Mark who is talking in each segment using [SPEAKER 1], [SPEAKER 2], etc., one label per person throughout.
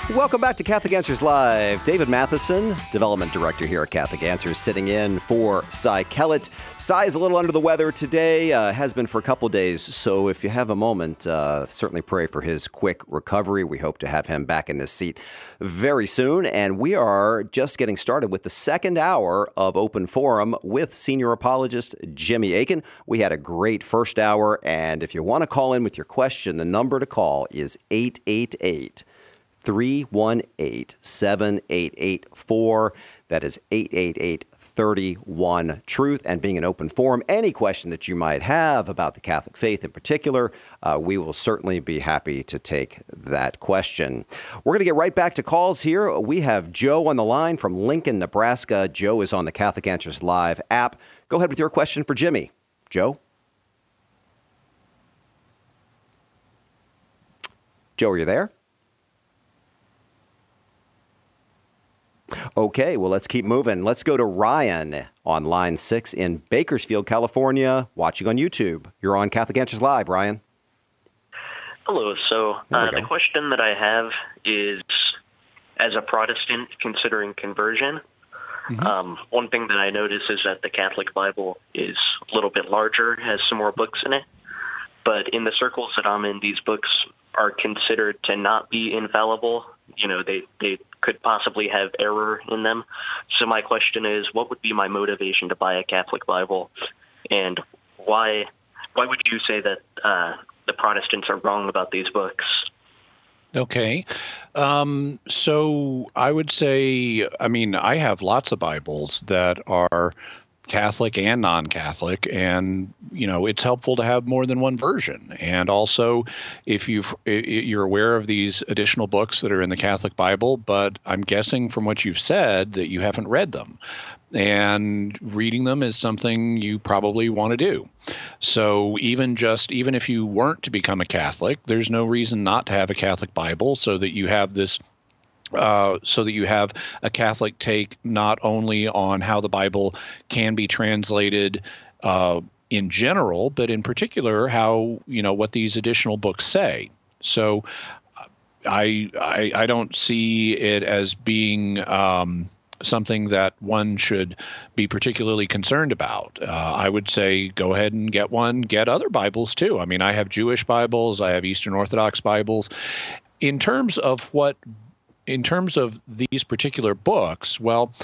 [SPEAKER 1] Welcome back to Catholic Answers Live. David Matheson, Development Director here at Catholic Answers, sitting in for Cy Kellett. Cy is a little under the weather today, has been for a couple days, so if you have a moment, certainly pray for his quick recovery. We hope to have him back in this seat very soon, and we are just getting started with the second hour of Open Forum with senior apologist Jimmy Akin. We had a great first hour, and if you want to call in with your question, the number to call is 888-318-7884. That is 888-31-TRUTH. And being an open forum, any question that you might have about the Catholic faith in particular, we will certainly be happy to take that question. We're going to get right back to calls here. We have Joe on the line from Lincoln, Nebraska. Joe is on the Catholic Answers Live app. Go ahead with your question for Jimmy. Joe? Joe, are you there? Okay, well, let's keep moving. Let's go to Ryan on line 6 in Bakersfield, California, watching on YouTube. You're on Catholic Answers Live, Ryan.
[SPEAKER 2] Hello. So the question that I have is, as a Protestant considering conversion, one thing that I notice is that the Catholic Bible is a little bit larger, has some more books in it. But in the circles that I'm in, these books are considered to not be infallible. You know, they could possibly have error in them. So my question is, what would be my motivation to buy a Catholic Bible? And why would you say that the Protestants are wrong about these books?
[SPEAKER 3] Okay. So I would say, I have lots of Bibles that are Catholic and non-Catholic, and it's helpful to have more than one version. And also, if you're aware of these additional books that are in the Catholic Bible, but I'm guessing from what you've said that you haven't read them, and reading them is something you probably want to do. So even if you weren't to become a Catholic, there's no reason not to have a Catholic Bible, so that you have this. So that you have a Catholic take not only on how the Bible can be translated in general, but in particular how, what these additional books say. So I don't see it as being something that one should be particularly concerned about. I would say go ahead and get one. Get other Bibles too. I have Jewish Bibles. I have Eastern Orthodox Bibles. In terms of these particular books,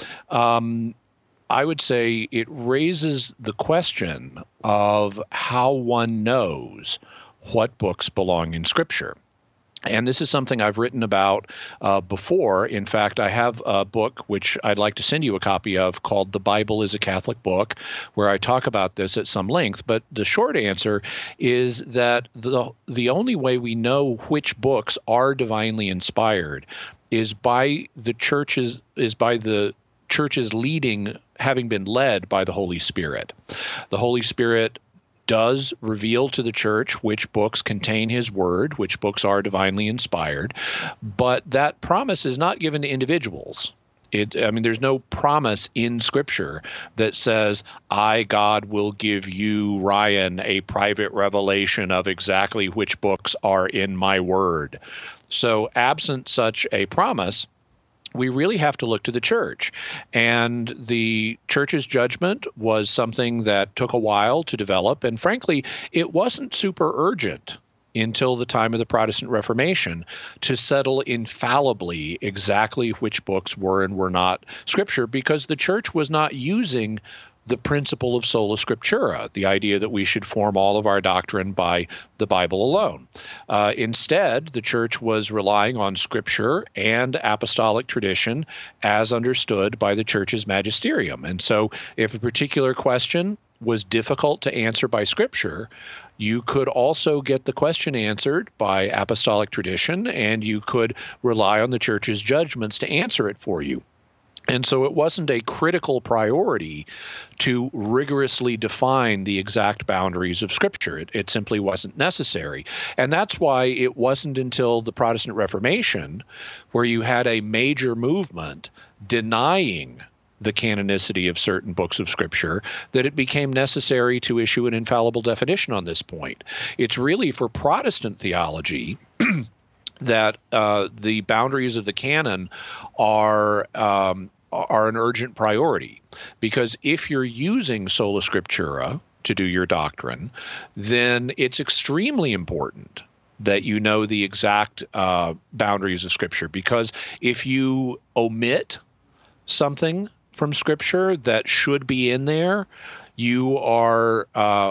[SPEAKER 3] I would say it raises the question of how one knows what books belong in Scripture. And this is something I've written about before. In fact, I have a book which I'd like to send you a copy of called The Bible is a Catholic Book, where I talk about this at some length. But the short answer is that the only way we know which books are divinely inspired is by the churches leading, having been led by the Holy Spirit. The Holy Spirit does reveal to the church which books contain his word, which books are divinely inspired, but that promise is not given to individuals. There's no promise in Scripture that says, I, God, will give you, Ryan, a private revelation of exactly which books are in my word. So absent such a promise, we really have to look to the church. And the church's judgment was something that took a while to develop. And frankly, it wasn't super urgent until the time of the Protestant Reformation to settle infallibly exactly which books were and were not Scripture, because the church was not using the principle of sola scriptura, the idea that we should form all of our doctrine by the Bible alone. Instead, the church was relying on Scripture and apostolic tradition as understood by the church's magisterium. And so if a particular question was difficult to answer by Scripture, you could also get the question answered by apostolic tradition, and you could rely on the church's judgments to answer it for you. And so it wasn't a critical priority to rigorously define the exact boundaries of Scripture. It simply wasn't necessary. And that's why it wasn't until the Protestant Reformation, where you had a major movement denying the canonicity of certain books of Scripture, that it became necessary to issue an infallible definition on this point. It's really for Protestant theology that the boundaries of the canon are an urgent priority, because if you're using sola scriptura to do your doctrine, then it's extremely important that you know the exact boundaries of Scripture, because if you omit something from Scripture that should be in there, you are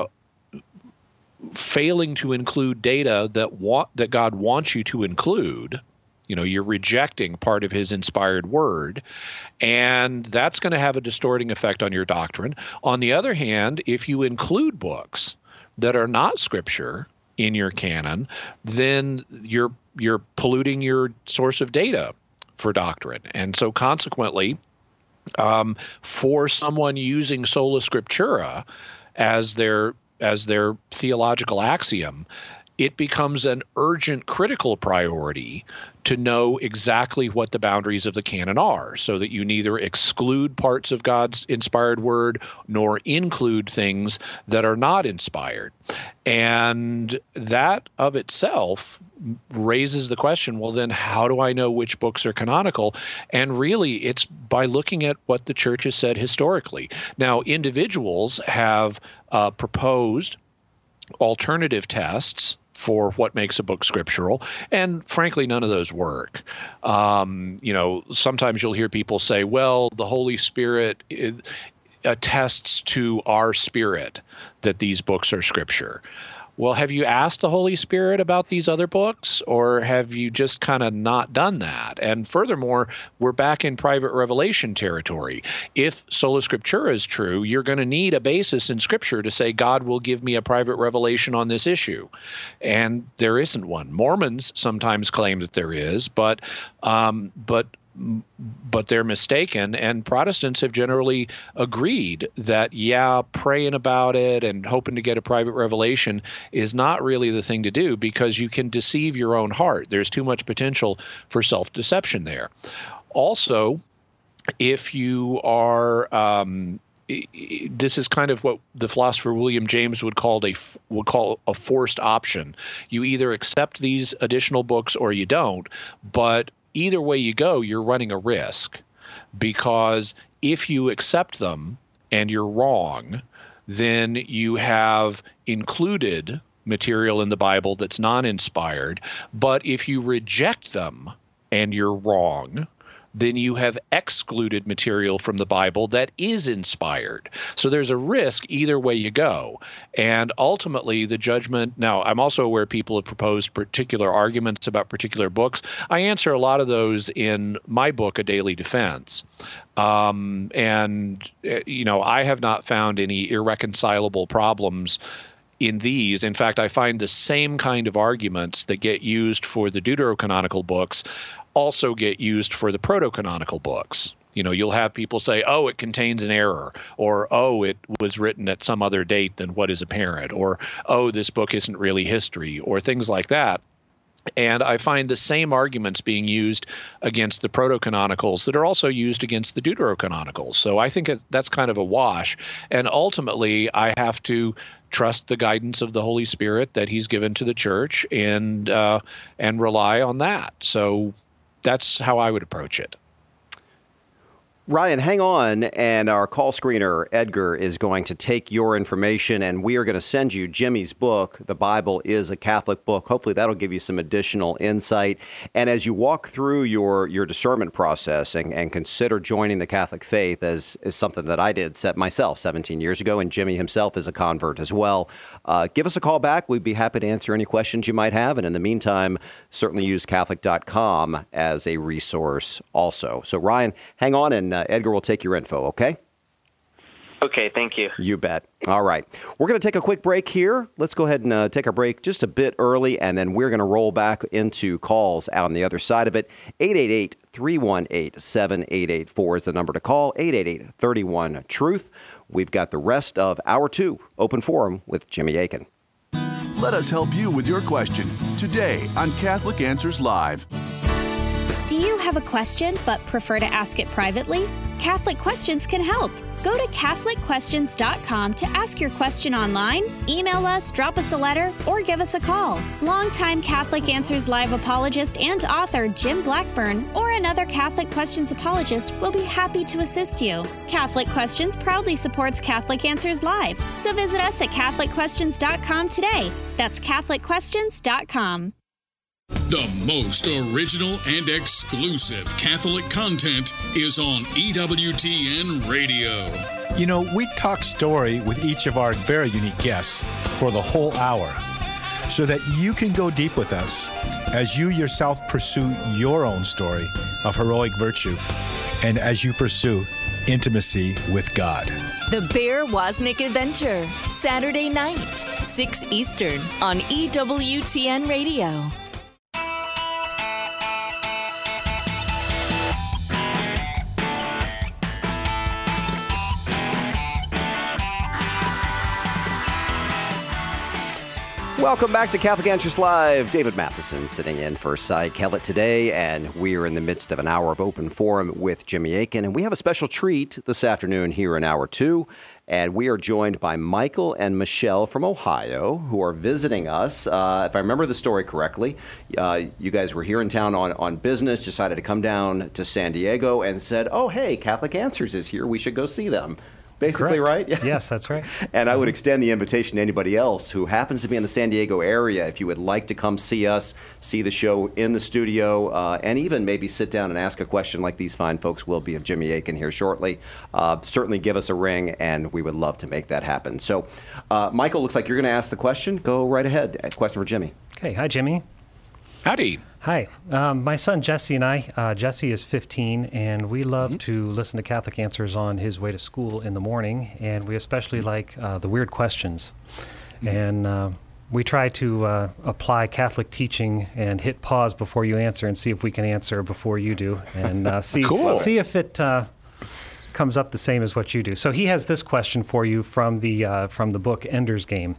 [SPEAKER 3] failing to include data that God wants you to include. You're rejecting part of his inspired word, and that's going to have a distorting effect on your doctrine. On the other hand, if you include books that are not Scripture in your canon, then you're polluting your source of data for doctrine. And so consequently, for someone using sola scriptura as their theological axiom, it becomes an urgent critical priority to know exactly what the boundaries of the canon are, so that you neither exclude parts of God's inspired word nor include things that are not inspired. And that of itself raises the question, well, then how do I know which books are canonical? And really, it's by looking at what the church has said historically. Now, individuals have proposed alternative tests for what makes a book scriptural, and frankly, none of those work. Sometimes you'll hear people say, well, the Holy Spirit attests to our spirit that these books are Scripture. Well, have you asked the Holy Spirit about these other books, or have you just kind of not done that? And furthermore, we're back in private revelation territory. If sola scriptura is true, you're going to need a basis in Scripture to say God will give me a private revelation on this issue. And there isn't one. Mormons sometimes claim that there is, but they're mistaken, and Protestants have generally agreed that, praying about it and hoping to get a private revelation is not really the thing to do, because you can deceive your own heart. There's too much potential for self-deception there. Also, if you are this is kind of what the philosopher William James would call a forced option. You either accept these additional books or you don't, but either way you go, you're running a risk, because if you accept them and you're wrong, then you have included material in the Bible that's non-inspired. But if you reject them and you're wrong, then you have excluded material from the Bible that is inspired. So there's a risk either way you go. And ultimately, the judgment. Now, I'm also aware people have proposed particular arguments about particular books. I answer a lot of those in my book, A Daily Defense. I have not found any irreconcilable problems in these. In fact, I find the same kind of arguments that get used for the deuterocanonical books also get used for the proto-canonical books. You'll have people say, oh, it contains an error, or, oh, it was written at some other date than what is apparent, or, oh, this book isn't really history, or things like that. And I find the same arguments being used against the proto-canonicals that are also used against the deuterocanonicals. So I think that's kind of a wash. And ultimately, I have to trust the guidance of the Holy Spirit that he's given to the church and rely on that. So that's how I would approach it.
[SPEAKER 1] Ryan, hang on, and our call screener, Edgar, is going to take your information, and we are going to send you Jimmy's book, The Bible is a Catholic Book. Hopefully that'll give you some additional insight. And as you walk through your discernment process and consider joining the Catholic faith, as is something that I did set myself 17 years ago, and Jimmy himself is a convert as well, give us a call back. We'd be happy to answer any questions you might have. And in the meantime, certainly use Catholic.com as a resource also. So Ryan, hang on, and Edgar will take your info, okay?
[SPEAKER 2] Okay, thank you.
[SPEAKER 1] You bet. All right. We're going to take a quick break here. Let's go ahead and take our break just a bit early, and then we're going to roll back into calls out on the other side of it. 888-318-7884 is the number to call, 888-31-TRUTH. We've got the rest of Hour 2, Open Forum with Jimmy Akin.
[SPEAKER 4] Let us help you with your question today on Catholic Answers Live.
[SPEAKER 5] Do you have a question but prefer to ask it privately? Catholic Questions can help. Go to CatholicQuestions.com to ask your question online, email us, drop us a letter, or give us a call. Longtime Catholic Answers Live apologist and author Jim Blackburn or another Catholic Questions apologist will be happy to assist you. Catholic Questions proudly supports Catholic Answers Live, so visit us at CatholicQuestions.com today. That's CatholicQuestions.com.
[SPEAKER 6] The most original and exclusive Catholic content is on EWTN Radio.
[SPEAKER 7] You know, we talk story with each of our very unique guests for the whole hour so that you can go deep with us as you yourself pursue your own story of heroic virtue and as you pursue intimacy with God.
[SPEAKER 8] The Bear Wozniak Adventure, Saturday night, 6 Eastern on EWTN Radio.
[SPEAKER 1] Welcome back to Catholic Answers Live. David Matheson sitting in for Cy Kellett today, and we are in the midst of an hour of open forum with Jimmy Akin, and we have a special treat this afternoon here in hour 2, and we are joined by Michael and Michelle from Ohio, who are visiting us. If I remember the story correctly, you guys were here in town on business, decided to come down to San Diego, and said, oh, hey, Catholic Answers is here, we should go see them. Basically,
[SPEAKER 9] correct.
[SPEAKER 1] Right?
[SPEAKER 9] Yes, that's right.
[SPEAKER 1] And I would extend the invitation to anybody else who happens to be in the San Diego area. If you would like to come see us, see the show in the studio, and even maybe sit down and ask a question like these fine folks will be of Jimmy Akin here shortly, certainly give us a ring, and we would love to make that happen. So, Michael, looks like you're going to ask the question. Go right ahead. A question for Jimmy.
[SPEAKER 9] Okay. Hi, Jimmy.
[SPEAKER 3] Howdy.
[SPEAKER 9] Hi. My son Jesse and I, Jesse is 15, and we love to listen to Catholic Answers on his way to school in the morning, and we especially like the weird questions. And we try to apply Catholic teaching and hit pause before you answer and see if we can answer before you do, and see if it comes up the same as what you do. So he has this question for you from the book Ender's Game.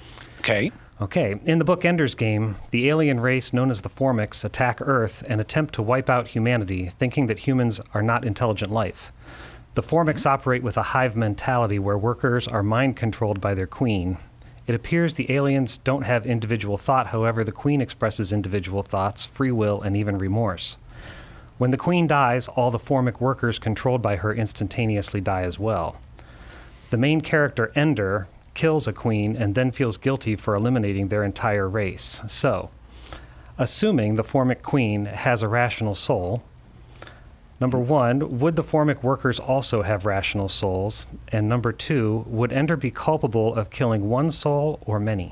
[SPEAKER 9] Okay, in the book Ender's Game, the alien race known as the Formics attack Earth and attempt to wipe out humanity, thinking that humans are not intelligent life. The Formics operate with a hive mentality where workers are mind-controlled by their queen. It appears the aliens don't have individual thought, however, the queen expresses individual thoughts, free will, and even remorse. When the queen dies, all the Formic workers controlled by her instantaneously die as well. The main character, Ender, kills a queen and then feels guilty for eliminating their entire race. So, assuming the Formic queen has a rational soul, number 1, would the Formic workers also have rational souls? And number 2, would Ender be culpable of killing one soul or many?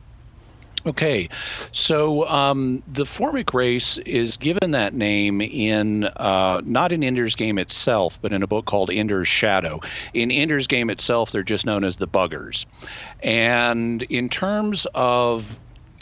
[SPEAKER 3] Okay, so the Formic race is given that name in not in Ender's Game itself, but in a book called Ender's Shadow. In Ender's Game itself, they're just known as the Buggers. And in terms of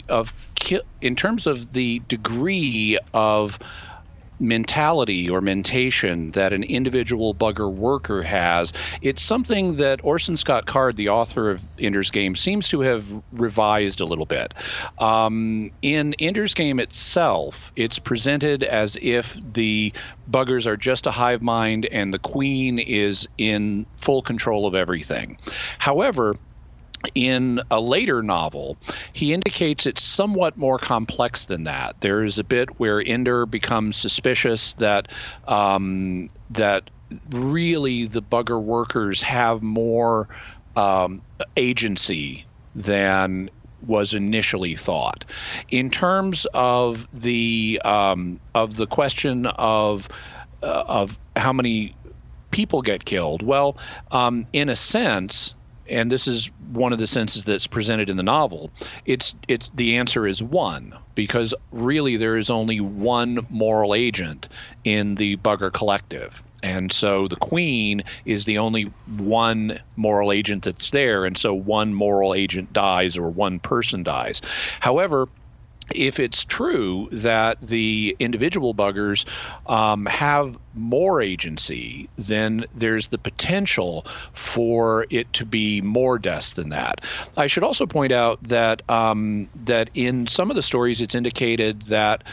[SPEAKER 3] the degree of mentality or mentation that an individual bugger worker has, it's something that Orson Scott Card, the author of Ender's Game, seems to have revised a little bit. In Ender's Game itself, it's presented as if the buggers are just a hive mind and the queen is in full control of everything. However, in a later novel, he indicates it's somewhat more complex than that. There is a bit where Ender becomes suspicious that that really the bugger workers have more agency than was initially thought. In terms of the question of how many people get killed, well, in a sense, and this is one of the senses that's presented in the novel, it's the answer is 1, because really there is only one moral agent in the bugger collective. And so the queen is the only one moral agent that's there, and so one moral agent dies or one person dies. However, if it's true that the individual buggers have more agency, then there's the potential for it to be more deaths than that. I should also point out that that in some of the stories it's indicated that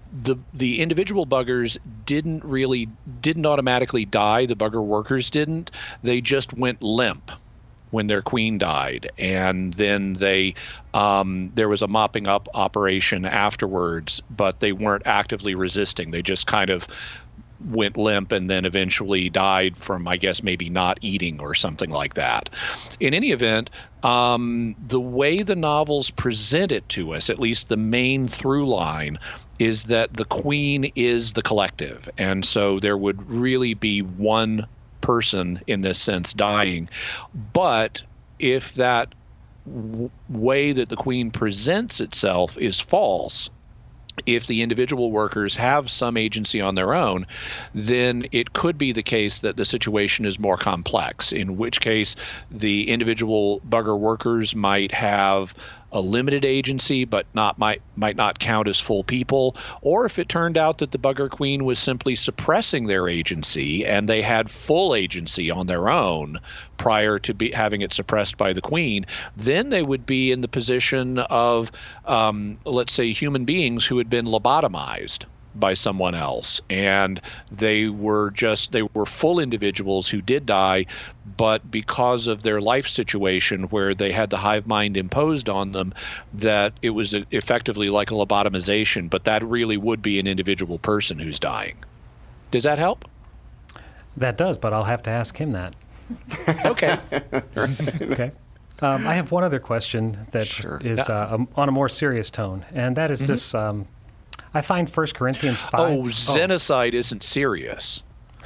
[SPEAKER 3] the individual buggers didn't automatically die. The bugger workers didn't. They just went limp when their queen died, and then there was a mopping up operation afterwards, but they weren't actively resisting. They just kind of went limp and then eventually died from, I guess, maybe not eating or something like that. In any event, the way the novels present it to us, at least the main through line, is that the queen is the collective. And so there would really be one person in this sense dying. But if that way that the queen presents itself is false, if the individual workers have some agency on their own, then it could be the case that the situation is more complex, in which case the individual bugger workers might have a limited agency but might not count as full people, or if it turned out that the bugger queen was simply suppressing their agency and they had full agency on their own prior to having it suppressed by the queen, then they would be in the position of, let's say, human beings who had been lobotomized by someone else, and they were full individuals who did die, but because of their life situation where they had the hive mind imposed on them, that it was effectively like a lobotomization, but that really would be an individual person who's dying. Does that help?
[SPEAKER 9] That does, but I'll have to ask him that.
[SPEAKER 3] Okay.
[SPEAKER 9] Okay. I have one other question that is on a more serious tone, and that is this. I find 1 Corinthians 5...
[SPEAKER 3] Oh, xenocide isn't serious.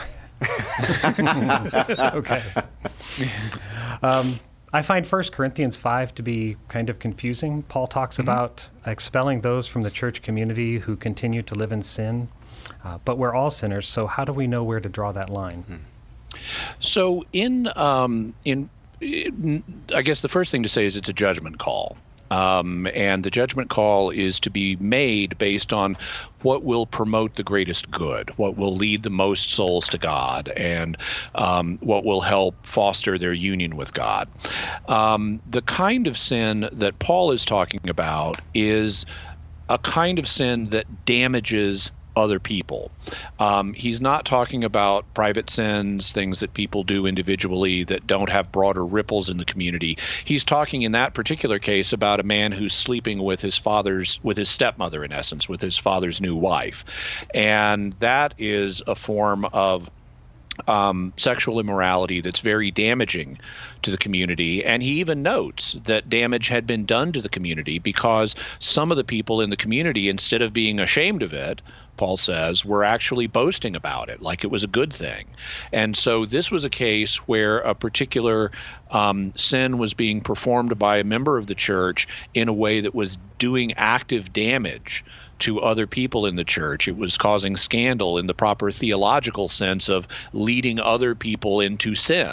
[SPEAKER 9] Okay. I find 1 Corinthians 5 to be kind of confusing. Paul talks about expelling those from the church community who continue to live in sin, but we're all sinners, so how do we know where to draw that line?
[SPEAKER 3] So I guess the first thing to say is it's a judgment call. And the judgment call is to be made based on what will promote the greatest good, what will lead the most souls to God, and what will help foster their union with God. The kind of sin that Paul is talking about is a kind of sin that damages other people. He's not talking about private sins, things that people do individually that don't have broader ripples in the community. He's talking in that particular case about a man who's sleeping with his stepmother, in essence, with his father's new wife. And that is a form of sexual immorality that's very damaging to the community. And he even notes that damage had been done to the community because some of the people in the community, instead of being ashamed of it, Paul says, were actually boasting about it, like it was a good thing. And so this was a case where a particular sin was being performed by a member of the church in a way that was doing active damage to other people in the church. It was causing scandal in the proper theological sense of leading other people into sin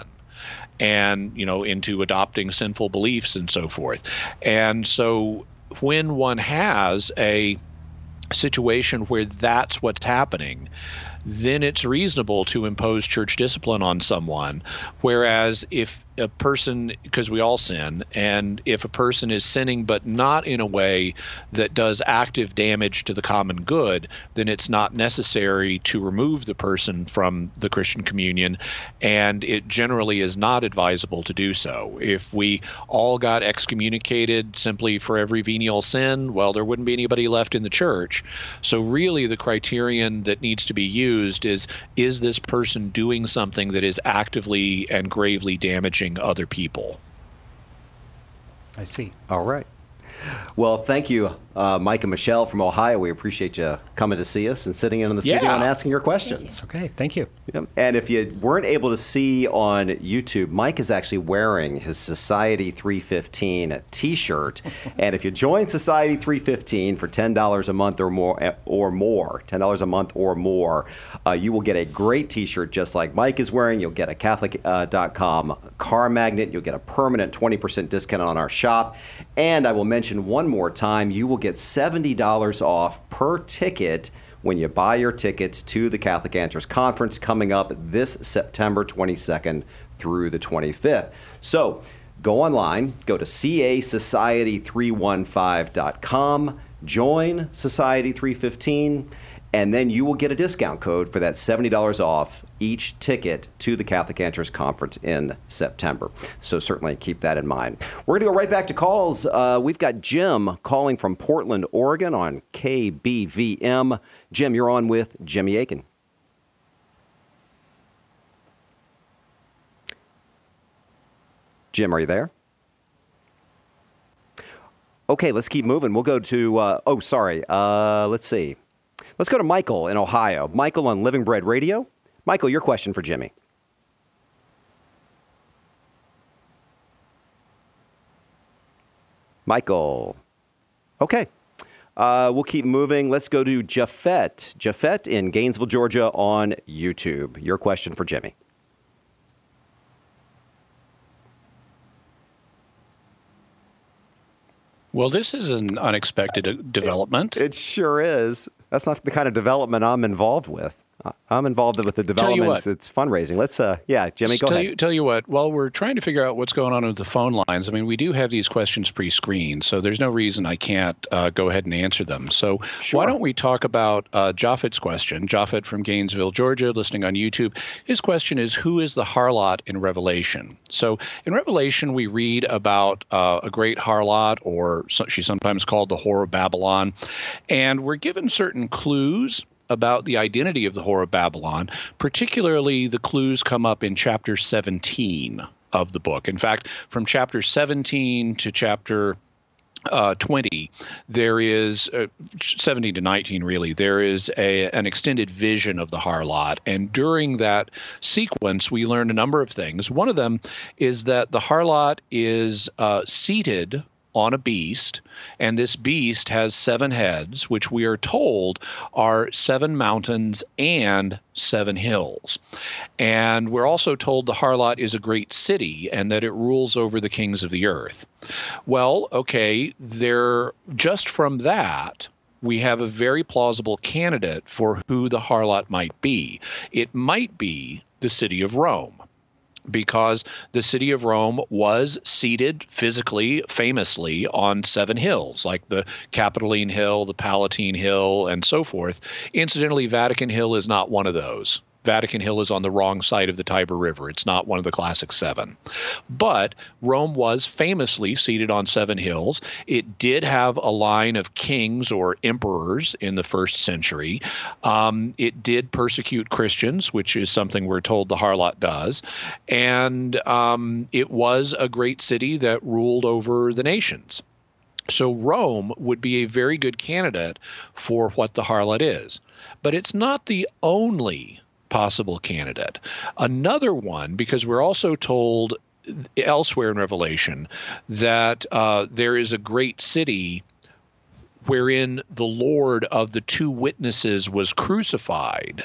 [SPEAKER 3] and, into adopting sinful beliefs and so forth. And so when one has a situation where that's what's happening, then it's reasonable to impose church discipline on someone. Whereas if a person, because we all sin, and if a person is sinning but not in a way that does active damage to the common good, then it's not necessary to remove the person from the Christian communion, and it generally is not advisable to do so. If we all got excommunicated simply for every venial sin, well, there wouldn't be anybody left in the church. So really the criterion that needs to be used is this person doing something that is actively and gravely damaging other people?
[SPEAKER 9] I see.
[SPEAKER 1] All right. Well, thank you, Mike and Michelle from Ohio. We appreciate you coming to see us and sitting in the studio and asking your questions.
[SPEAKER 9] Okay, thank you.
[SPEAKER 1] Yep. And if you weren't able to see on YouTube, Mike is actually wearing his Society 315 t-shirt. And if you join Society 315 for $10 a month or more, $10 a month or more, you will get a great t-shirt just like Mike is wearing. You'll get a Catholic.com car magnet. You'll get a permanent 20% discount on our shop. And I will mention one more time, you will get $70 off per ticket when you buy your tickets to the Catholic Answers Conference coming up this September 22nd through the 25th. So go online, go to casociety315.com, Join Society 315, and then you will get a discount code for that $70 off each ticket to the Catholic Answers Conference in September. So certainly keep that in mind. We're going to go right back to calls. We've got Jim calling from Portland, Oregon on KBVM. Jim, you're on with Jimmy Akin. Jim, are you there? Okay, let's keep moving. We'll go to, let's see. Let's go to Michael in Ohio. Michael on Living Bread Radio. Michael, your question for Jimmy. Michael. Okay. We'll keep moving. Let's go to Japhet. Japhet in Gainesville, Georgia on YouTube. Your question for Jimmy.
[SPEAKER 3] Well, this is an unexpected development.
[SPEAKER 1] It sure is. That's not the kind of development I'm involved with. I'm involved with the development. It's fundraising. Let's, Jimmy, go ahead.
[SPEAKER 3] Tell you what, while we're trying to figure out what's going on with the phone lines, I mean, we do have these questions pre-screened, so there's no reason I can't go ahead and answer them. So Why don't we talk about Japhet's question? Japhet from Gainesville, Georgia, listening on YouTube. His question is, who is the harlot in Revelation? So in Revelation, we read about a great harlot, or she's sometimes called the Whore of Babylon, and we're given certain clues about the identity of the Whore of Babylon. Particularly, the clues come up in chapter 17 of the book. In fact, from chapter 17 to chapter 20, there is 17 to 19, really, there is an extended vision of the harlot. And during that sequence, we learn a number of things. One of them is that the harlot is seated on a beast, and this beast has 7 heads, which we are told are 7 mountains and 7 hills. And we're also told the harlot is a great city and that it rules over the kings of the earth. Well, okay, just from that, we have a very plausible candidate for who the harlot might be. It might be the city of Rome, because the city of Rome was seated physically, famously, on 7 hills, like the Capitoline Hill, the Palatine Hill, and so forth. Incidentally, Vatican Hill is not one of those. Vatican Hill is on the wrong side of the Tiber River. It's not one of the classic 7. But Rome was famously seated on 7 hills. It did have a line of kings or emperors in the 1st century. It did persecute Christians, which is something we're told the harlot does. And it was a great city that ruled over the nations. So Rome would be a very good candidate for what the harlot is. But it's not the only possible candidate. Another one, because we're also told elsewhere in Revelation that there is a great city wherein the Lord of the 2 witnesses was crucified.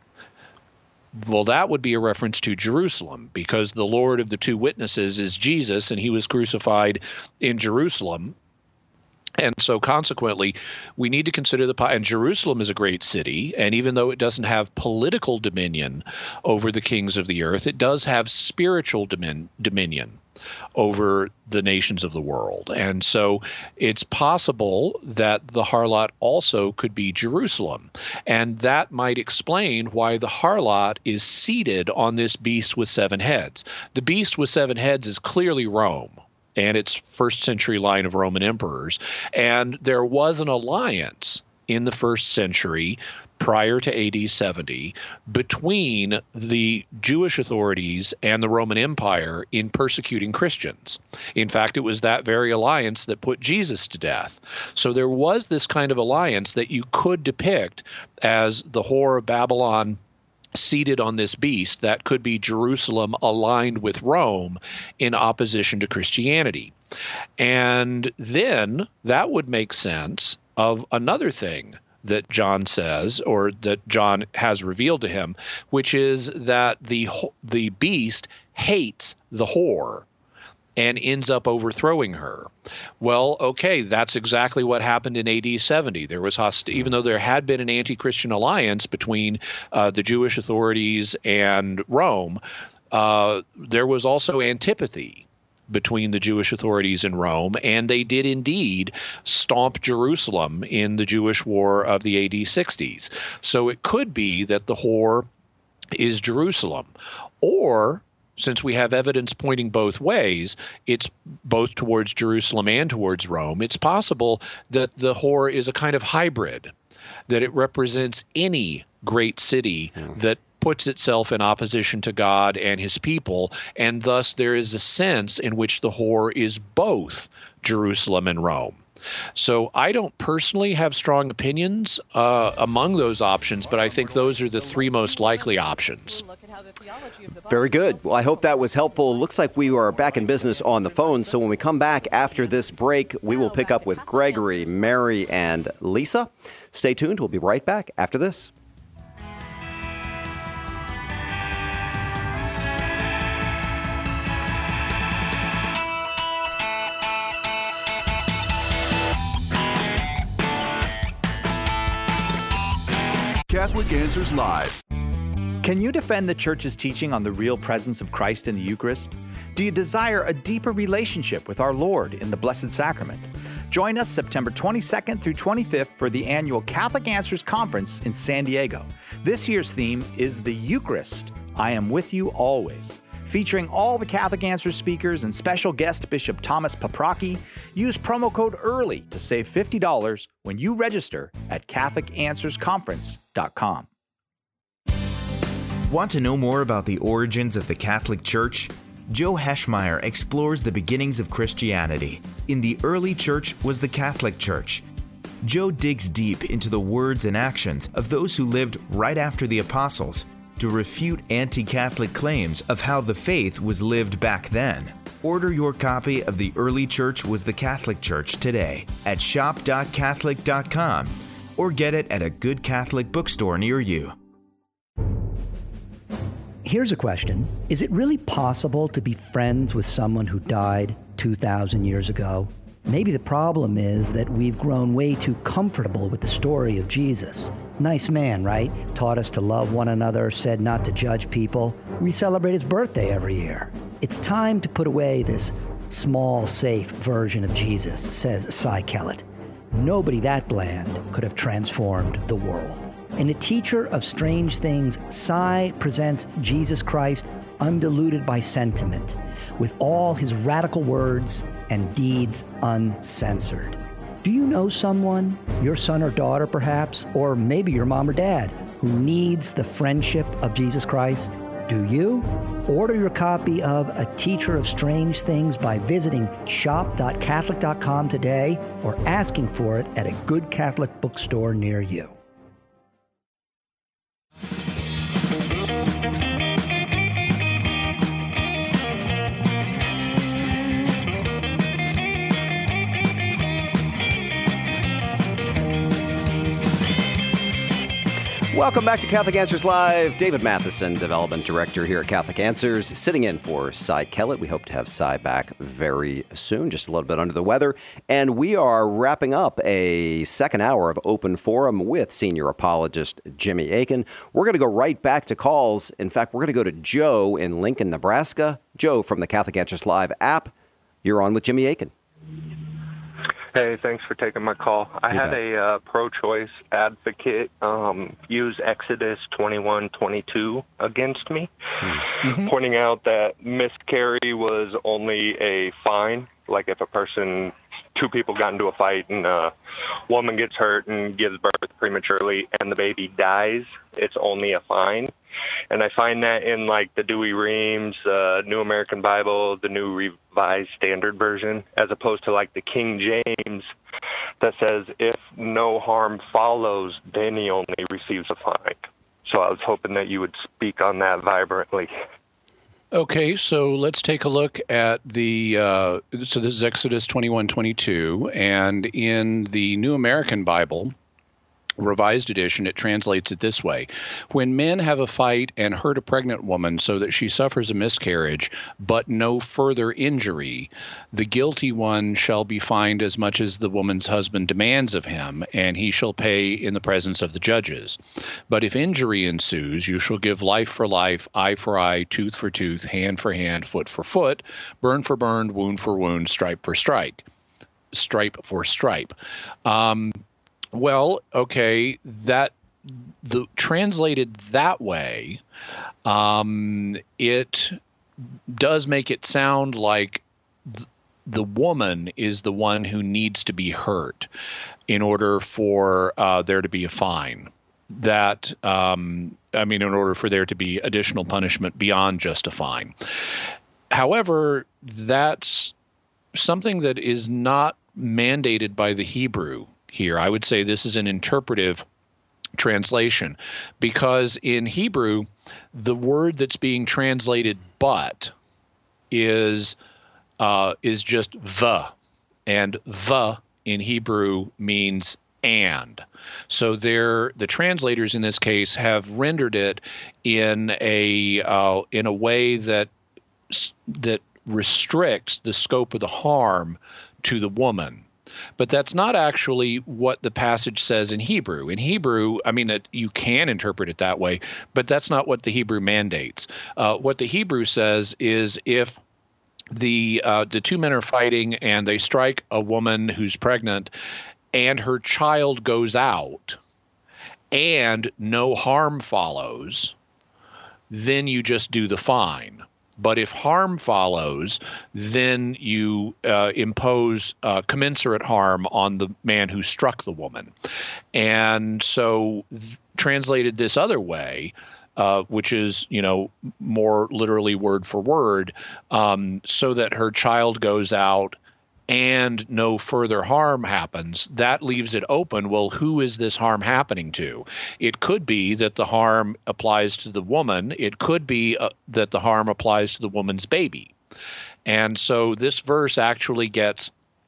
[SPEAKER 3] Well, that would be a reference to Jerusalem, because the Lord of the 2 witnesses is Jesus, and he was crucified in Jerusalem. And so consequently, we need to consider and Jerusalem is a great city, and even though it doesn't have political dominion over the kings of the earth, it does have spiritual dominion over the nations of the world. And so it's possible that the harlot also could be Jerusalem. And that might explain why the harlot is seated on this beast with 7 heads. The beast with 7 heads is clearly Rome and its 1st century line of Roman emperors. And there was an alliance in the 1st century prior to AD 70 between the Jewish authorities and the Roman Empire in persecuting Christians. In fact, it was that very alliance that put Jesus to death. So there was this kind of alliance that you could depict as the Whore of Babylon seated on this beast. That could be Jerusalem aligned with Rome in opposition to Christianity. And then that would make sense of another thing that John says, or that John has revealed to him, which is that the beast hates the whore and ends up overthrowing her. Well, okay, that's exactly what happened in AD 70. There was even though there had been an anti-Christian alliance between the Jewish authorities and Rome, there was also antipathy between the Jewish authorities in Rome, and they did indeed stomp Jerusalem in the Jewish War of the AD 60s. So it could be that the whore is Jerusalem. Or, since we have evidence pointing both ways, it's both towards Jerusalem and towards Rome, it's possible that the whore is a kind of hybrid, that it represents any great city that puts itself in opposition to God and his people, and thus there is a sense in which the whore is both Jerusalem and Rome. So I don't personally have strong opinions among those options, but I think those are the three most likely options.
[SPEAKER 1] Very good. Well, I hope that was helpful. Looks like we are back in business on the phone, so when we come back after this break, we will pick up with Gregory, Mary, and Lisa. Stay tuned. We'll be right back after this.
[SPEAKER 4] Catholic Answers Live.
[SPEAKER 10] Can you defend the Church's teaching on the real presence of Christ in the Eucharist? Do you desire a deeper relationship with our Lord in the Blessed Sacrament? Join us September 22nd through 25th for the annual Catholic Answers Conference in San Diego. This year's theme is the Eucharist, I am with you always. Featuring all the Catholic Answers speakers and special guest Bishop Thomas Paprocki, use promo code EARLY to save $50 when you register at CatholicAnswersConference.com.
[SPEAKER 11] Want to know more about the origins of the Catholic Church? Joe Heschmeyer explores the beginnings of Christianity. In the early church was the Catholic Church. Joe digs deep into the words and actions of those who lived right after the apostles to refute anti-Catholic claims of how the faith was lived back then. Order your copy of The Early Church Was the Catholic Church today at shop.catholic.com or get it at a good Catholic bookstore near you.
[SPEAKER 12] Here's a question. Is it really possible to be friends with someone who died 2,000 years ago? Maybe the problem is that we've grown way too comfortable with the story of Jesus. Nice man, right? Taught us to love one another, said not to judge people. We celebrate his birthday every year. It's time to put away this small, safe version of Jesus, says Cy Kellett. Nobody that bland could have transformed the world. In A Teacher of Strange Things, Cy presents Jesus Christ undiluted by sentiment, with all his radical words and deeds uncensored. Do you know someone, your son or daughter perhaps, or maybe your mom or dad, who needs the friendship of Jesus Christ? Do you? Order your copy of A Teacher of Strange Things by visiting shop.catholic.com today or asking for it at a good Catholic bookstore near you.
[SPEAKER 1] Welcome back to Catholic Answers Live. David Matheson, Development Director here at Catholic Answers, sitting in for Cy Kellett. We hope to have Cy back very soon, just a little bit under the weather. And we are wrapping up a second hour of Open Forum with senior apologist Jimmy Akin. We're going to go right back to calls. In fact, we're going to go to Joe in Lincoln, Nebraska. Joe from the Catholic Answers Live app. You're on with Jimmy Akin.
[SPEAKER 13] Hey, thanks for taking my call. I had a pro-choice advocate use Exodus 21:22 against me, pointing out that miscarry was only a fine. Like if two people got into a fight and a woman gets hurt and gives birth prematurely and the baby dies, it's only a fine. And I find that in like the Dewey Reams, New American Bible, the New Revised Standard Version, as opposed to like the King James that says if no harm follows, then he only receives a fine. So I was hoping that you would speak on that vibrantly.
[SPEAKER 3] Okay, so let's take a look at the, so this is Exodus 21:22, and in the New American Bible, Revised Edition, it translates it this way: when men have a fight and hurt a pregnant woman so that she suffers a miscarriage, but no further injury, the guilty one shall be fined as much as the woman's husband demands of him, and he shall pay in the presence of the judges. But if injury ensues, you shall give life for life, eye for eye, tooth for tooth, hand for hand, foot for foot, burn for burn, wound for wound, stripe for stripe. Well, okay, that translated that way, it does make it sound like the woman is the one who needs to be hurt in order for there to be a fine. In order for there to be additional punishment beyond just a fine. However, that's something that is not mandated by the Hebrew here. I would say this is an interpretive translation, because in Hebrew, the word that's being translated "but" is just "the," and "the" in Hebrew means "and." So the translators in this case have rendered it in a way that restricts the scope of the harm to the woman. But that's not actually what the passage says in Hebrew. In Hebrew, you can interpret it that way, but that's not what the Hebrew mandates. What the Hebrew says is if the two men are fighting and they strike a woman who's pregnant and her child goes out and no harm follows, then you just do the fine. But if harm follows, then you impose commensurate harm on the man who struck the woman. And so translated this other way, which is, more literally word for word, so that her child goes out and no further harm happens, that leaves it open. Well, who is this harm happening to? It could be that the harm applies to the woman. It could be that the harm applies to the woman's baby. And so this verse actually gets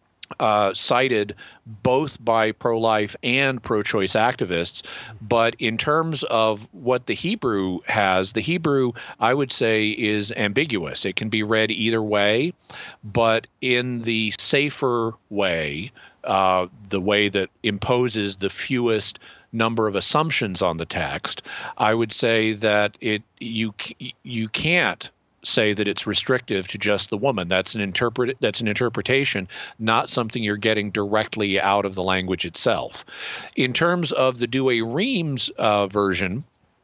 [SPEAKER 3] cited both by pro-life and pro-choice activists. But in terms of what the Hebrew has, the Hebrew, I would say, is ambiguous. It can be read either way, but in the safer way, the way that imposes the fewest number of assumptions on the text, I would say that you can't say that it's restrictive to just the woman. That's an interpretation, not something you're getting directly out of the language itself. In terms of the Douay-Rheims version,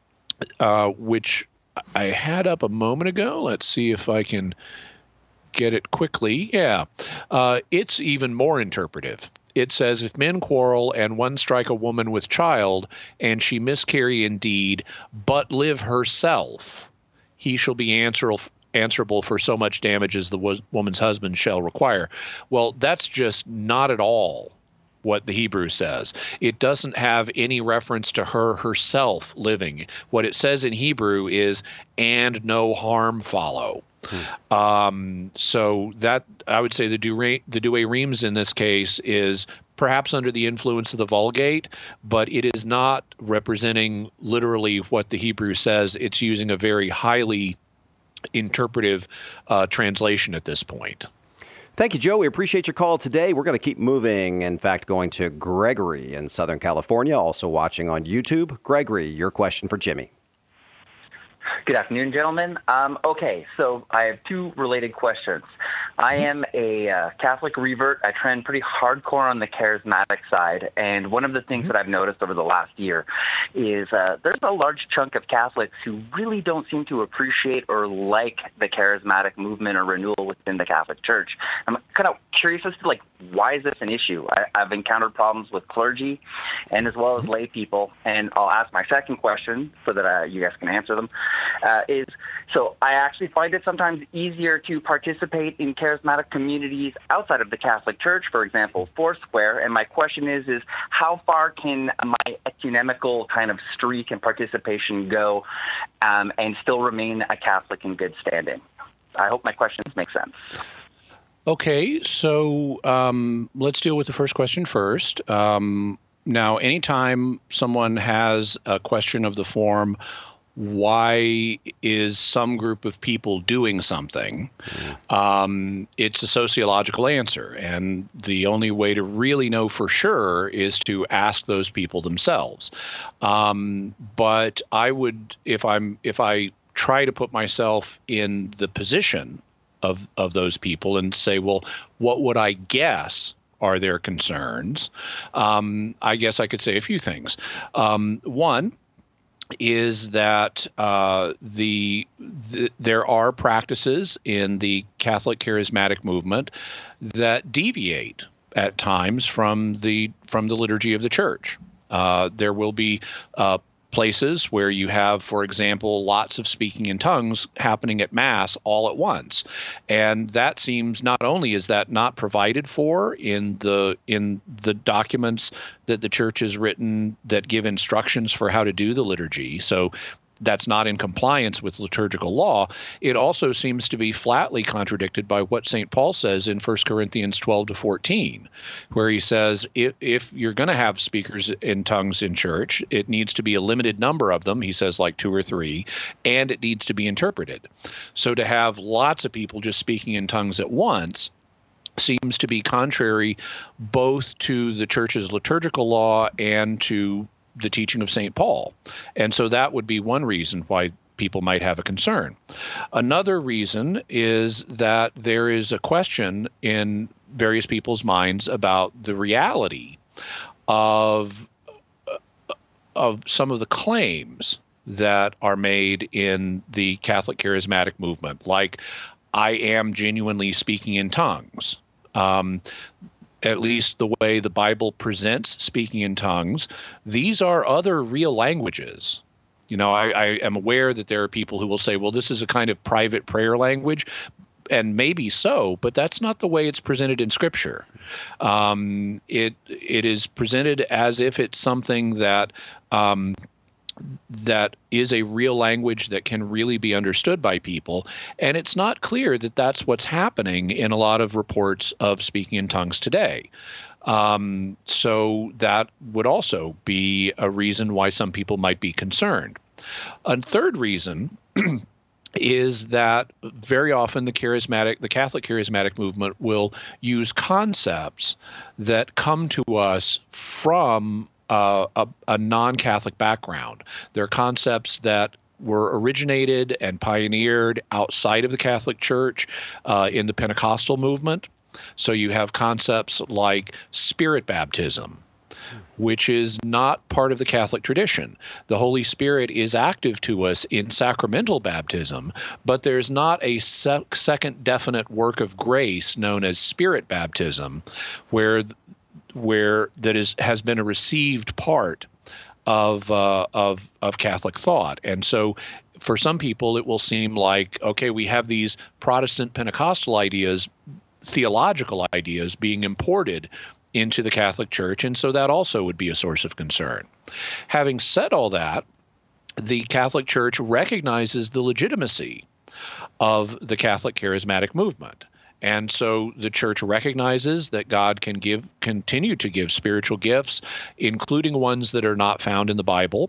[SPEAKER 3] which I had up a moment ago, let's see if I can get it quickly. Yeah, it's even more interpretive. It says, if men quarrel and one strike a woman with child, and she miscarry indeed, but live herself, he shall be answerable for so much damage as the woman's husband shall require. Well, that's just not at all what the Hebrew says. It doesn't have any reference to her herself living. What it says in Hebrew is, and no harm follow. So that, I would say the Douay-Rheims in this case is perhaps under the influence of the Vulgate, but it is not representing literally what the Hebrew says. It's using a very highly interpretive translation at this point.
[SPEAKER 1] Thank you, Joe. We appreciate your call today. We're going to keep moving. In fact, going to Gregory in Southern California, also watching on YouTube. Gregory, your question for Jimmy.
[SPEAKER 14] Good afternoon, gentlemen. Okay, so I have two related questions. I am a Catholic revert. I trend pretty hardcore on the charismatic side, and one of the things that I've noticed over the last year is there's a large chunk of Catholics who really don't seem to appreciate or like the charismatic movement or renewal within the Catholic Church. I'm kind of curious as to, why is this an issue? I've encountered problems with clergy and as well as lay people, and I'll ask my second question so that you guys can answer them. So I actually find it sometimes easier to participate in charismatic communities outside of the Catholic Church, for example, Foursquare. And my question is how far can my ecumenical kind of streak and participation go and still remain a Catholic in good standing? I hope my questions make sense.
[SPEAKER 3] Okay, so let's deal with the first question first. Now, anytime someone has a question of the form, why is some group of people doing something? It's a sociological answer. And the only way to really know for sure is to ask those people themselves. But I would, if I try to put myself in the position of those people and say, well, what would I guess are their concerns? I guess I could say a few things. One is that there are practices in the Catholic charismatic movement that deviate at times from the liturgy of the church. There will be places where you have, for example, lots of speaking in tongues happening at Mass all at once. And that seems, not only is that not provided for in the documents that the church has written that give instructions for how to do the liturgy, so that's not in compliance with liturgical law, it also seems to be flatly contradicted by what St. Paul says in 1 Corinthians 12-14, where he says if you're going to have speakers in tongues in church, it needs to be a limited number of them, he says like 2 or 3, and it needs to be interpreted. So to have lots of people just speaking in tongues at once seems to be contrary both to the church's liturgical law and to the teaching of St. Paul. And so that would be one reason why people might have a concern. Another reason is that there is a question in various people's minds about the reality of some of the claims that are made in the Catholic charismatic movement, like, I am genuinely speaking in tongues. At least the way the Bible presents speaking in tongues, these are other real languages. You know, I am aware that there are people who will say, well, this is a kind of private prayer language, and maybe so, but that's not the way it's presented in Scripture. It is presented as if it's something that that is a real language that can really be understood by people. And it's not clear that that's what's happening in a lot of reports of speaking in tongues today. So that would also be a reason why some people might be concerned. A third reason is that very often the Catholic charismatic movement will use concepts that come to us from a non-Catholic background. They're concepts that were originated and pioneered outside of the Catholic Church in the Pentecostal movement. So you have concepts like Spirit baptism, which is not part of the Catholic tradition. The Holy Spirit is active to us in sacramental baptism, but there's not a second definite work of grace known as Spirit baptism, where that has been a received part of Catholic thought. And so for some people, it will seem like, okay, we have these Protestant Pentecostal ideas, theological ideas being imported into the Catholic Church, and so that also would be a source of concern. Having said all that, the Catholic Church recognizes the legitimacy of the Catholic charismatic movement. And so the church recognizes that God can continue to give spiritual gifts, including ones that are not found in the Bible,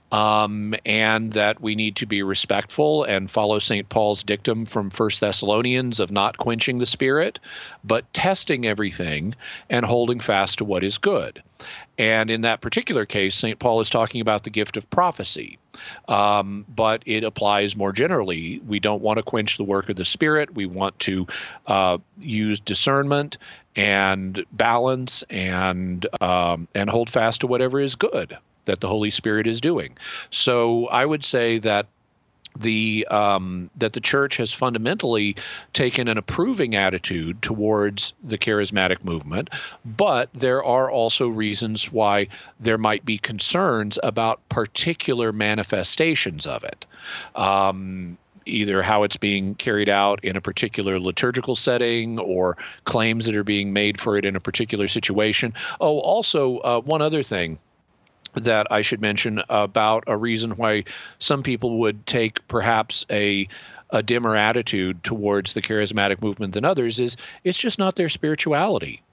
[SPEAKER 3] and that we need to be respectful and follow St. Paul's dictum from 1 Thessalonians of not quenching the Spirit, but testing everything and holding fast to what is good. And in that particular case, St. Paul is talking about the gift of prophecy. But it applies more generally. We don't want to quench the work of the Spirit. We want to use discernment and balance and hold fast to whatever is good that the Holy Spirit is doing. So I would say that that the church has fundamentally taken an approving attitude towards the charismatic movement, but there are also reasons why there might be concerns about particular manifestations of it. Either how it's being carried out in a particular liturgical setting or claims that are being made for it in a particular situation. Oh, also, one other thing that I should mention about a reason why some people would take perhaps a dimmer attitude towards the charismatic movement than others is it's just not their spirituality.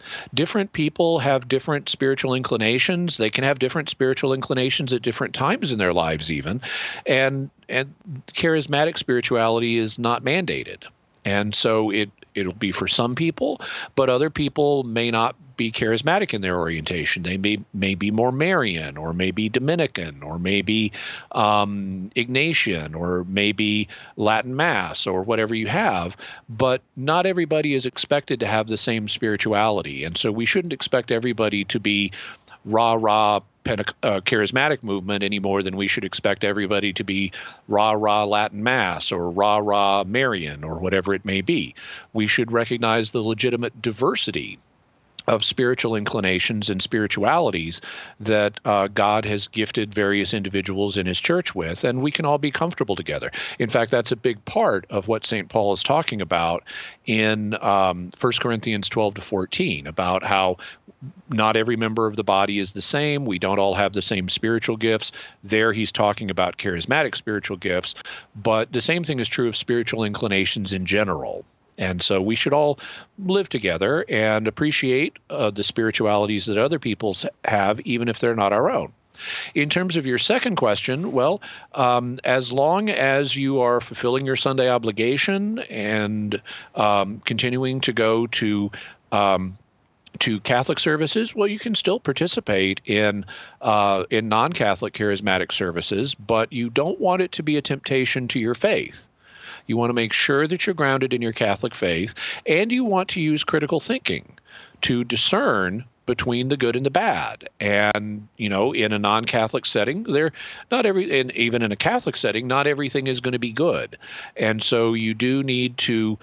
[SPEAKER 3] Different people have different spiritual inclinations. They can have different spiritual inclinations at different times in their lives even. And charismatic spirituality is not mandated. And so it'll be for some people, but other people may not be charismatic in their orientation. They may be more Marian, or maybe Dominican, or maybe Ignatian, or maybe Latin Mass, or whatever you have. But not everybody is expected to have the same spirituality. And so we shouldn't expect everybody to be rah-rah charismatic movement any more than we should expect everybody to be rah-rah Latin Mass or rah-rah Marian or whatever it may be. We should recognize the legitimate diversity of spiritual inclinations and spiritualities that God has gifted various individuals in his church with, and we can all be comfortable together. In fact, that's a big part of what St. Paul is talking about in 1 Corinthians 12-14, about how not every member of the body is the same. We don't all have the same spiritual gifts. There he's talking about charismatic spiritual gifts, but the same thing is true of spiritual inclinations in general. And so we should all live together and appreciate the spiritualities that other people have, even if they're not our own. In terms of your second question, well, as long as you are fulfilling your Sunday obligation and continuing to go to Catholic services, well, you can still participate in non-Catholic charismatic services, but you don't want it to be a temptation to your faith. You want to make sure that you're grounded in your Catholic faith, and you want to use critical thinking to discern between the good and the bad. And, in a non-Catholic setting, and even in a Catholic setting, not everything is going to be good. And so you do need to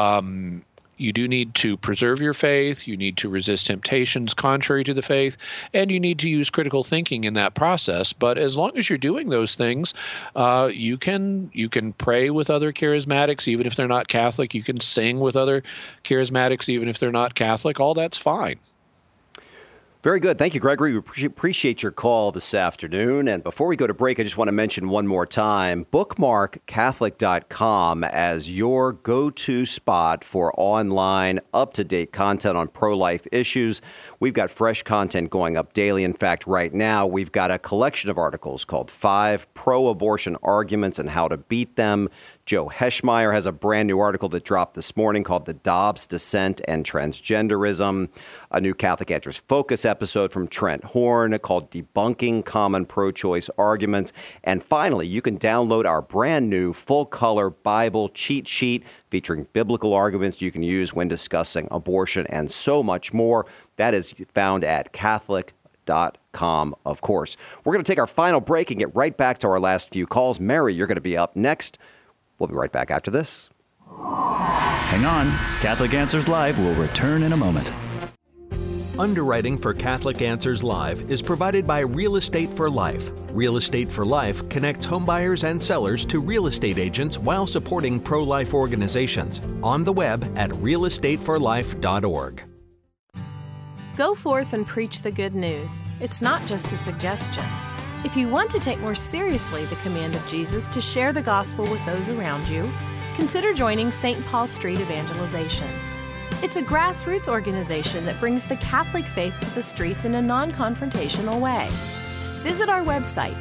[SPEAKER 3] preserve your faith, you need to resist temptations contrary to the faith, and you need to use critical thinking in that process. But as long as you're doing those things, you can pray with other charismatics, even if they're not Catholic. You can sing with other charismatics, even if they're not Catholic. All that's fine.
[SPEAKER 1] Very good. Thank you, Gregory. We appreciate your call this afternoon. And before we go to break, I just want to mention one more time, bookmark Catholic.com as your go-to spot for online, up-to-date content on pro-life issues. We've got fresh content going up daily. In fact, right now, we've got a collection of articles called 5 Pro-Abortion Arguments and How to Beat Them. Joe Heschmeyer has a brand new article that dropped this morning called The Dobbs Dissent and Transgenderism. A new Catholic Answers Focus episode from Trent Horn called Debunking Common Pro-Choice Arguments. And finally, you can download our brand new full-color Bible cheat sheet featuring biblical arguments you can use when discussing abortion and so much more. That is found at Catholic.com, of course. We're going to take our final break and get right back to our last few calls. Mary, you're going to be up next. We'll be right back after this.
[SPEAKER 15] Hang on. Catholic Answers Live will return in a moment.
[SPEAKER 16] Underwriting for Catholic Answers Live is provided by Real Estate for Life. Real Estate for Life connects homebuyers and sellers to real estate agents while supporting pro-life organizations. On the web at realestateforlife.org.
[SPEAKER 17] Go forth and preach the good news. It's not just a suggestion. If you want to take more seriously the command of Jesus to share the gospel with those around you, consider joining St. Paul Street Evangelization. It's a grassroots organization that brings the Catholic faith to the streets in a non-confrontational way. Visit our website,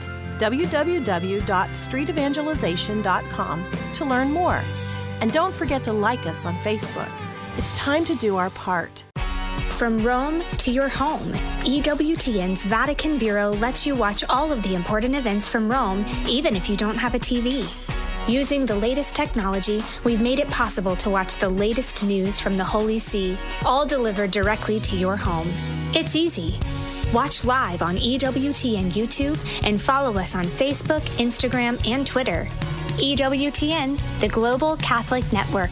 [SPEAKER 17] www.streetevangelization.com, to learn more. And don't forget to like us on Facebook. It's time to do our part.
[SPEAKER 18] From Rome to your home, EWTN's Vatican Bureau lets you watch all of the important events from Rome, even if you don't have a TV. Using the latest technology, we've made it possible to watch the latest news from the Holy See, all delivered directly to your home. It's easy. Watch live on EWTN YouTube and follow us on Facebook, Instagram, and Twitter. EWTN, the Global Catholic Network.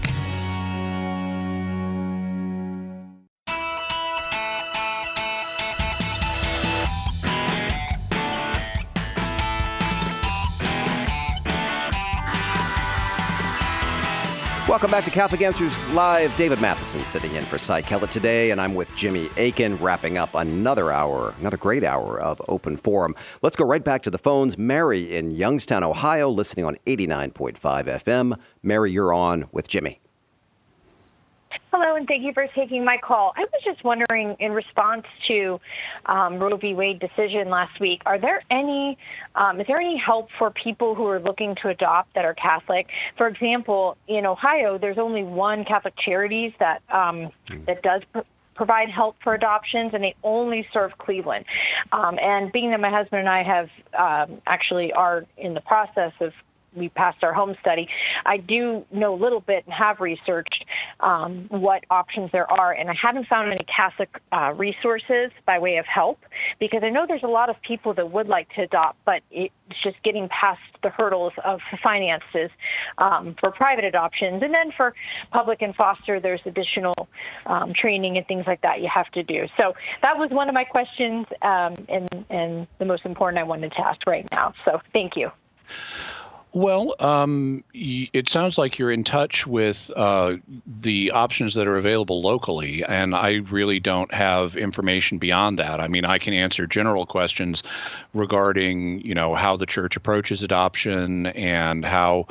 [SPEAKER 1] Welcome back to Catholic Answers Live. David Matheson sitting in for Cy Kellett today, and I'm with Jimmy Akin, wrapping up another great hour of Open Forum. Let's go right back to the phones. Mary in Youngstown, Ohio, listening on 89.5 FM. Mary, you're on with Jimmy.
[SPEAKER 19] Hello, and thank you for taking my call. I was just wondering, in response to Roe v. Wade decision last week, is there any help for people who are looking to adopt that are Catholic? For example, in Ohio, there's only one Catholic Charities that does provide help for adoptions, and they only serve Cleveland. And being that my husband and I have actually are in the process of, we passed our home study, I do know a little bit and have researched what options there are, and I haven't found any Catholic resources by way of help, because I know there's a lot of people that would like to adopt, but it's just getting past the hurdles of finances for private adoptions. And then for public and foster, there's additional training and things like that you have to do. So that was one of my questions, and the most important I wanted to ask right now. So thank you.
[SPEAKER 3] Well, it sounds like you're in touch with the options that are available locally, and I really don't have information beyond that. I mean, I can answer general questions regarding, how the church approaches adoption and how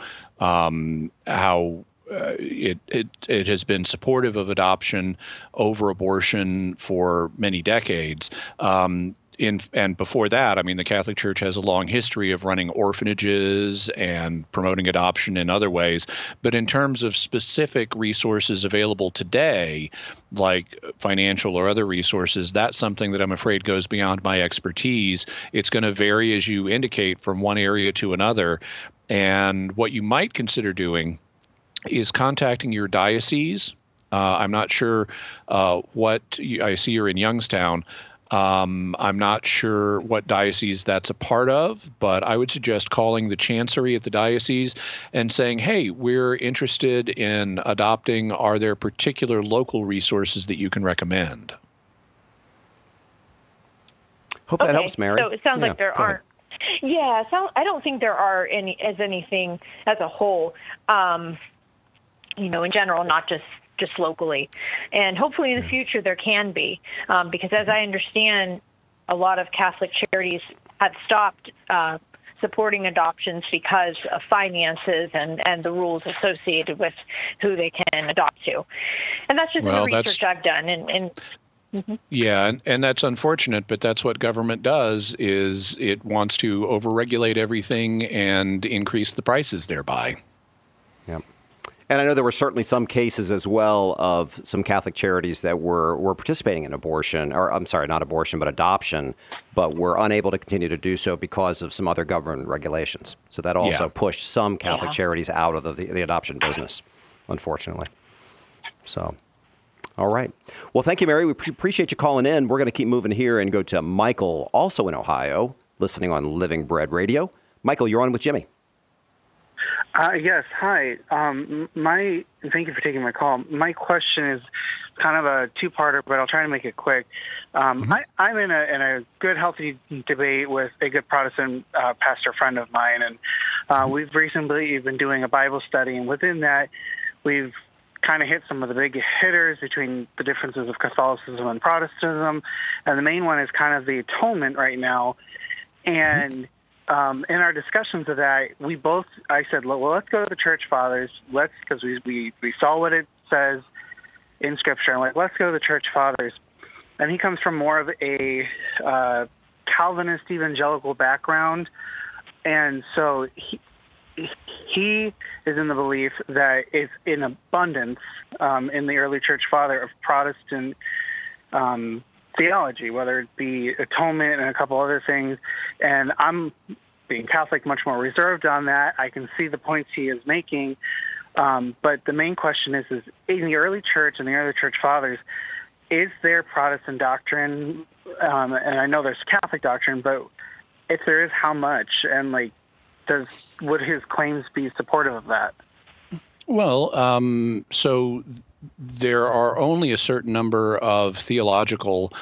[SPEAKER 3] it has been supportive of adoption over abortion for many decades. And before that, I mean, the Catholic Church has a long history of running orphanages and promoting adoption in other ways. But in terms of specific resources available today, like financial or other resources, that's something that I'm afraid goes beyond my expertise. It's going to vary, as you indicate, from one area to another. And what you might consider doing is contacting your diocese. I'm not sure I see you're in Youngstown. I'm not sure what diocese that's a part of, but I would suggest calling the chancery at the diocese and saying, hey, we're interested in adopting. Are there particular local resources that you can recommend?
[SPEAKER 1] Hope that helps, Mary.
[SPEAKER 19] So it sounds like there aren't. Yeah, I don't think there are anything as a whole, in general, not just locally. And hopefully in the future there can be, because as I understand, a lot of Catholic charities have stopped supporting adoptions because of finances and the rules associated with who they can adopt to. And that's just the research I've done. Mm-hmm.
[SPEAKER 3] Yeah, and that's unfortunate, but that's what government does, is it wants to overregulate everything and increase the prices thereby.
[SPEAKER 1] Yeah. And I know there were certainly some cases as well of some Catholic charities that were participating in abortion, or I'm sorry, not abortion, but adoption, but were unable to continue to do so because of some other government regulations. So that also pushed some Catholic charities out of the adoption business, unfortunately. So, all right. Well, thank you, Mary. We appreciate you calling in. We're going to keep moving here and go to Michael, also in Ohio, listening on Living Bread Radio. Michael, you're on with Jimmy.
[SPEAKER 20] Yes, hi. Thank you for taking my call. My question is kind of a two-parter, but I'll try to make it quick. I'm in a good, healthy debate with a good Protestant pastor friend of mine, and we've recently been doing a Bible study, and within that, we've kind of hit some of the big hitters between the differences of Catholicism and Protestantism, and the main one is kind of the atonement right now, and in our discussions of that, I said, well, let's go to the Church Fathers, because we saw what it says in Scripture, and let's go to the Church Fathers. And he comes from more of a Calvinist evangelical background, and so he is in the belief that it's in abundance in the early Church Father of Protestant theology, whether it be atonement and a couple other things. And I'm, being Catholic, much more reserved on that. I can see the points he is making. But the main question is in the early church and the early Church Fathers, is there Protestant doctrine? And I know there's Catholic doctrine, but if there is, how much? And would his claims be supportive of that?
[SPEAKER 3] Well, so there are only a certain number of theological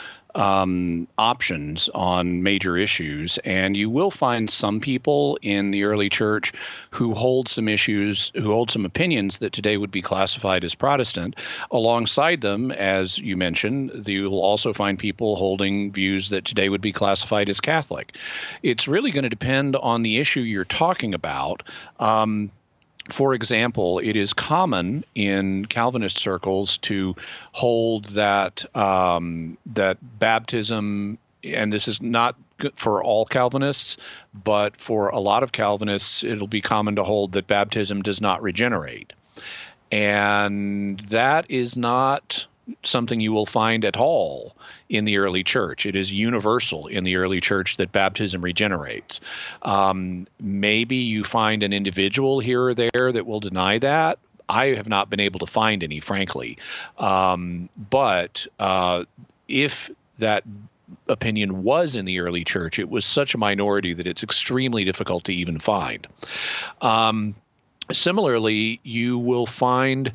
[SPEAKER 3] options on major issues, and you will find some people in the early church who hold some opinions that today would be classified as Protestant. Alongside them, as you mentioned, you will also find people holding views that today would be classified as Catholic. It's really going to depend on the issue you're talking about. For example, it is common in Calvinist circles to hold that that baptism, and this is not good for all Calvinists, but for a lot of Calvinists, it'll be common to hold that baptism does not regenerate. And that is not something you will find at all in the early church. It is universal in the early church that baptism regenerates. Maybe you find an individual here or there that will deny that. I have not been able to find any, frankly. But if that opinion was in the early church, it was such a minority that it's extremely difficult to even find. Similarly, you will find,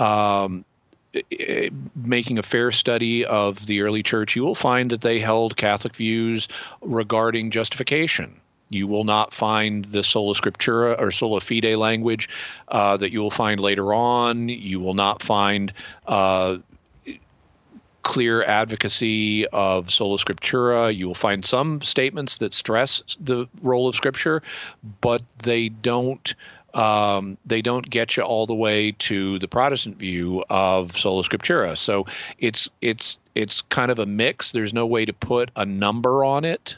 [SPEAKER 3] making a fair study of the early church, you will find that they held Catholic views regarding justification. You will not find the sola scriptura or sola fide language that you will find later on. You will not find clear advocacy of sola scriptura. You will find some statements that stress the role of Scripture, but they don't get you all the way to the Protestant view of sola scriptura. So it's kind of a mix. There's no way to put a number on it.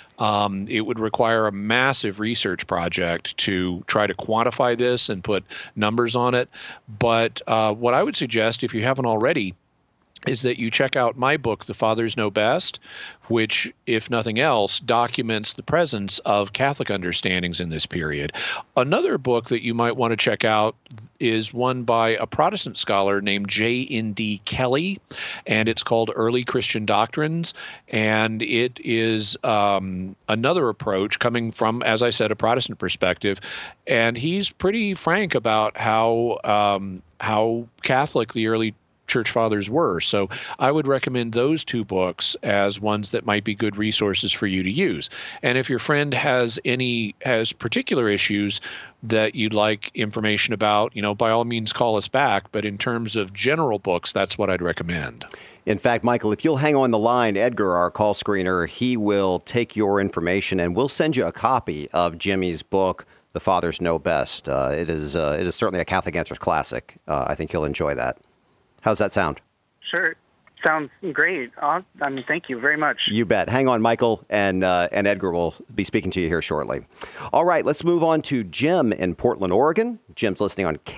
[SPEAKER 3] It would require a massive research project to try to quantify this and put numbers on it. But what I would suggest, if you haven't already, is that you check out my book, The Fathers Know Best, which, if nothing else, documents the presence of Catholic understandings in this period. Another book that you might want to check out is one by a Protestant scholar named J.N.D. Kelly, and it's called Early Christian Doctrines. And it is another approach coming from, as I said, a Protestant perspective. And he's pretty frank about how Catholic the early Church Fathers were. So I would recommend those two books as ones that might be good resources for you to use. And if your friend has particular issues that you'd like information about, by all means call us back. But in terms of general books, that's what I'd recommend.
[SPEAKER 1] In fact, Michael, if you'll hang on the line, Edgar, our call screener, he will take your information and we'll send you a copy of Jimmy's book, The Fathers Know Best. It is certainly a Catholic Answers classic. I think you'll enjoy that. How's that sound?
[SPEAKER 20] Sure. Sounds great. Thank you very much.
[SPEAKER 1] You bet. Hang on, Michael, and Edgar will be speaking to you here shortly. All right, let's move on to Jim in Portland, Oregon. Jim's listening on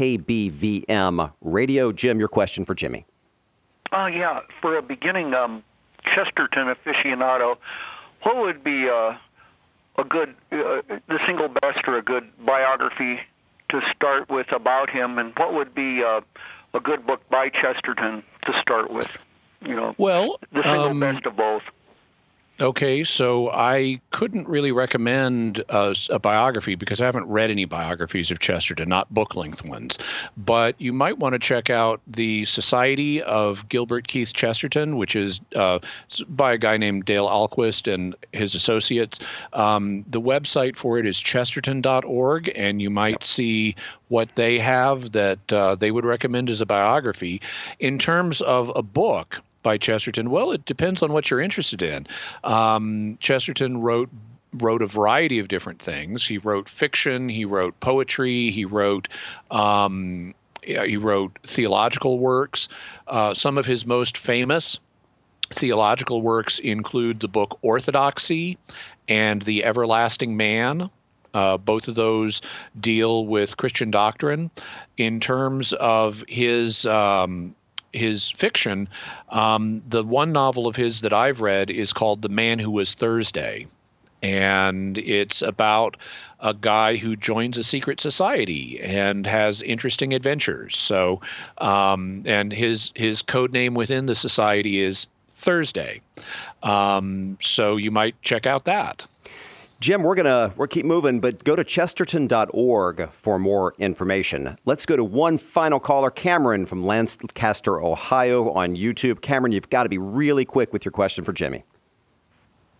[SPEAKER 1] KBVM Radio. Jim, your question for Jimmy.
[SPEAKER 21] Yeah. For a beginning Chesterton aficionado, what would be a good, the single best or a good biography to start with about him, and what would be a good book by Chesterton to start with?
[SPEAKER 3] Well,
[SPEAKER 21] the single best of both.
[SPEAKER 3] Okay, so I couldn't really recommend a biography because I haven't read any biographies of Chesterton, not book-length ones. But you might want to check out the Society of Gilbert Keith Chesterton, which is by a guy named Dale Ahlquist and his associates. The website for it is chesterton.org, and you might see what they have that they would recommend as a biography. In terms of a book by Chesterton, well, it depends on what you're interested in. Chesterton wrote a variety of different things. He wrote fiction, he wrote poetry, he wrote theological works. Some of his most famous theological works include the book Orthodoxy and The Everlasting Man. Both of those deal with Christian doctrine. In terms of his fiction, the one novel of his that I've read is called The Man Who Was Thursday. And it's about a guy who joins a secret society and has interesting adventures. So, and his code name within the society is Thursday. So you might check out that.
[SPEAKER 1] Jim, we'll keep moving, but go to chesterton.org for more information. Let's go to one final caller, Cameron from Lancaster, Ohio on YouTube. Cameron, you've got to be really quick with your question for Jimmy.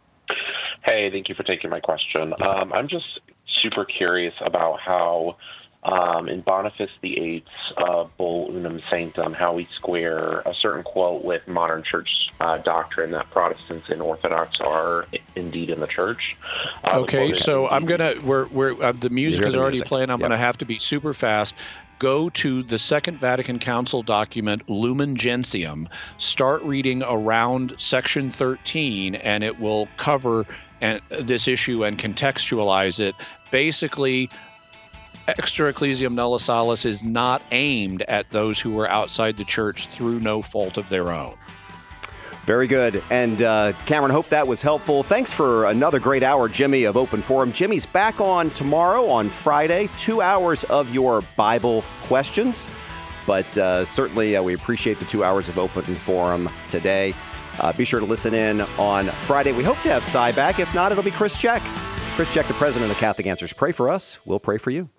[SPEAKER 22] Hey, thank you for taking my question. I'm just super curious about how
[SPEAKER 2] in Boniface VIII's Bull Unum Sanctum, how we square a certain quote with modern church doctrine that Protestants and Orthodox are indeed in the church.
[SPEAKER 3] Okay, so I'm gonna. The music is already playing. I'm gonna have to be super fast. Go to the Second Vatican Council document, Lumen Gentium, start reading around section 13, and it will cover this issue and contextualize it. Basically, Extra Ecclesiam Nulla Salus is not aimed at those who are outside the church through no fault of their own.
[SPEAKER 1] Very good. And Cameron, hope that was helpful. Thanks for another great hour, Jimmy, of Open Forum. Jimmy's back on tomorrow on Friday, 2 hours of your Bible questions. But certainly we appreciate the 2 hours of Open Forum today. Be sure to listen in on Friday. We hope to have Cy back. If not, it'll be Chris Check. Chris Check, the president of Catholic Answers. Pray for us. We'll pray for you.